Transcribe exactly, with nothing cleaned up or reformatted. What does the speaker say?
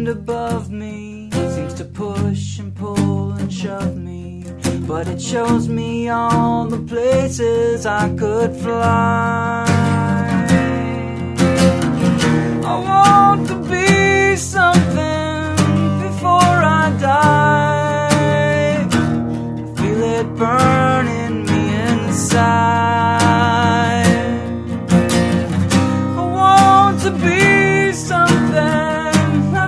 wind above me seems to push and pull and shove me, but it shows me all the places I could fly. I want to be some